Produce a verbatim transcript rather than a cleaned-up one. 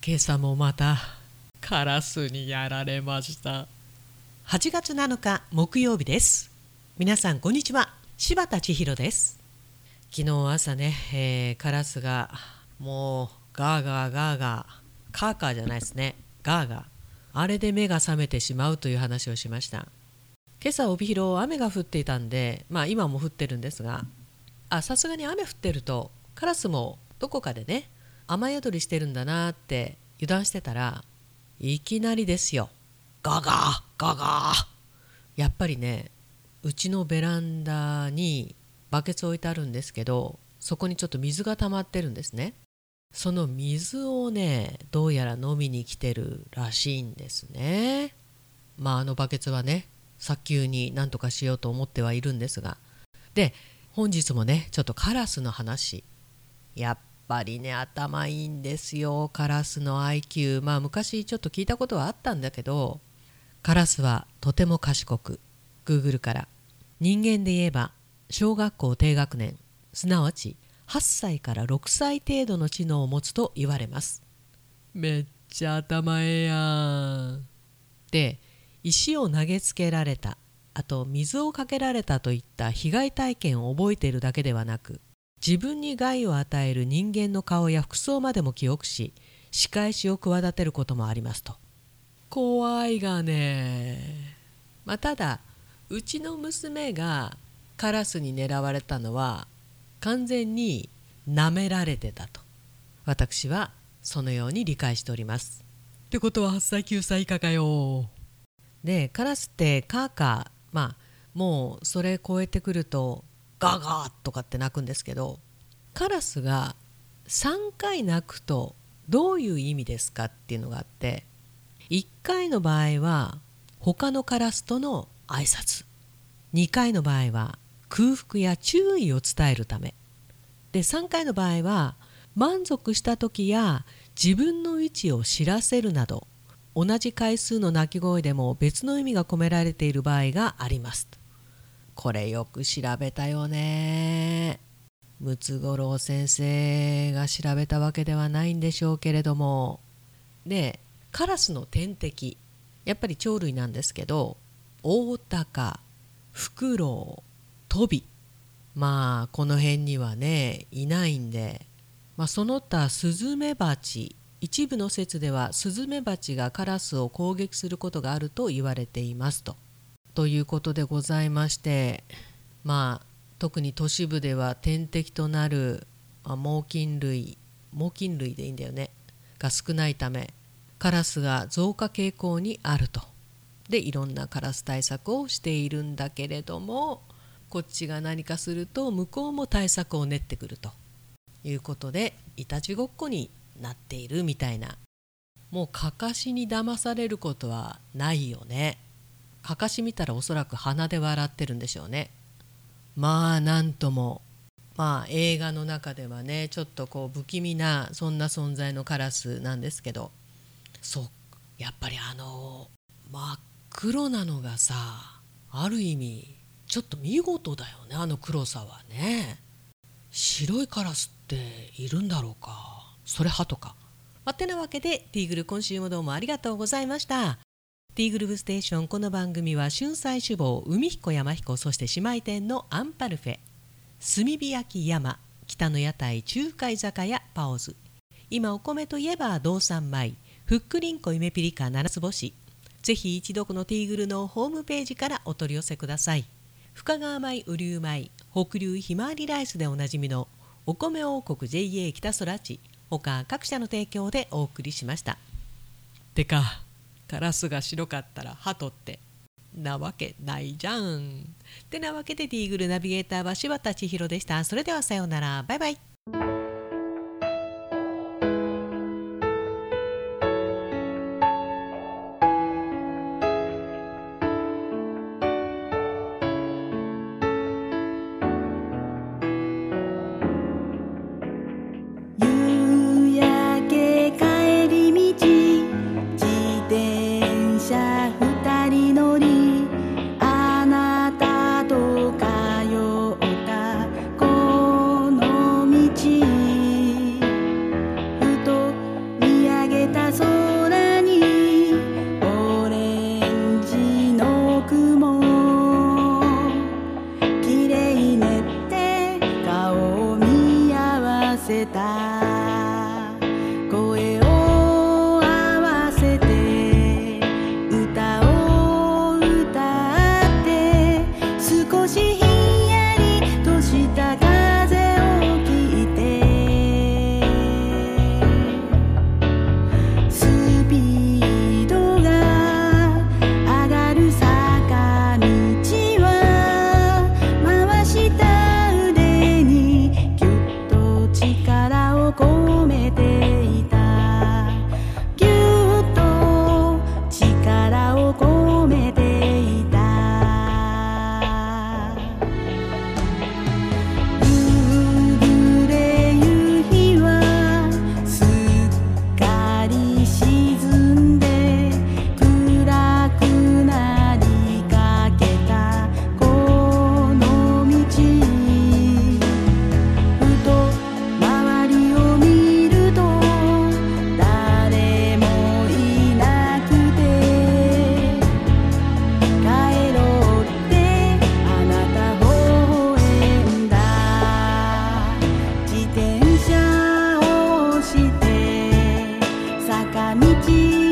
今朝もまたカラスにやられました。はちがつなのか木曜日です。皆さんこんにちは、柴田千尋です。昨日朝ね、えー、カラスがもうガーガーガーガーカーカーじゃないですね、ガーガー、あれで目が覚めてしまうという話をしました。今朝帯広雨が降っていたんで、まあ今も降ってるんですが、あさすがに雨降ってるとカラスもどこかでね雨宿りしてるんだなって油断してたら、いきなりですよ、ガガーガガー。やっぱりね、うちのベランダにバケツ置いてあるんですけど、そこにちょっと水が溜まってるんですね。その水をね、どうやら飲みに来てるらしいんですね。まああのバケツはね、早急に何とかしようと思ってはいるんですが、で本日もねちょっとカラスの話、やっぱりね頭いいんですよ、カラスの アイキュー。 まあ昔ちょっと聞いたことはあったんだけど、カラスはとても賢く、 Google から人間で言えば小学校低学年、すなわちはっさいからろくさい程度の知能を持つと言われます。めっちゃ頭ええやん。で石を投げつけられた、あと水をかけられたといった被害体験を覚えているだけではなく、自分に害を与える人間の顔や服装までも記憶し、仕返しを企てることもありますと。怖いがね。まあ、ただうちの娘がカラスに狙われたのは完全に舐められてたと、私はそのように理解しております。ってことははっさいきゅうさい以下かよ。でカラスってカーカー、まあもうそれ超えてくるとガーガーとかって鳴くんですけど、カラスがさんかい鳴くとどういう意味ですかっていうのがあって、いっかいの場合は他のカラスとの挨拶、にかいの場合は空腹や注意を伝えるためで、さんかいの場合は満足した時や自分の位置を知らせるなど、同じ回数の鳴き声でも別の意味が込められている場合があります。これよく調べたよね。ムツゴロウ先生が調べたわけではないんでしょうけれども。でカラスの天敵、やっぱり鳥類なんですけど、オオタカ、フクロウ、トビ、まあこの辺にはねいないんで、まあ、その他スズメバチ、一部の説ではスズメバチがカラスを攻撃することがあると言われていますと。ということでございまして、まあ特に都市部では天敵となる猛禽類、猛禽類でいいんだよねが少ないため、カラスが増加傾向にあると。でいろんなカラス対策をしているんだけれども、こっちが何かすると向こうも対策を練ってくるということで、いたちごっこになっているみたいな。もうかかしに騙されることはないよね。かかし見たらおそらく鼻で笑ってるんでしょうね。まあなんとも、まあ映画の中ではねちょっとこう不気味なそんな存在のカラスなんですけど、そうやっぱりあの真っ黒なのがさ、ある意味ちょっと見事だよね、あの黒さはね。白いカラスっているんだろうか、それ派とか。まあ、てなわけでティーグル、今週もどうもありがとうございました。ティーグルブステーション、この番組は春菜志望、海彦山彦、そして姉妹店のアンパルフェ、炭火焼き山、北の屋台中華居酒屋パオズ、今お米といえば道産米、ふっくりんこ夢ピリカ七つ星、ぜひ一度このティーグルのホームページからお取り寄せください。深川米、雨竜米、北流ひまわりライスでおなじみのお米王国 ジェイエー 北空地、他各社の提供でお送りしました。てかカラスが白かったらハトってなわけないじゃん。てなわけでティーグルナビゲーターは柴田千尋でした。それではさようなら、バイバイ。 この道毎日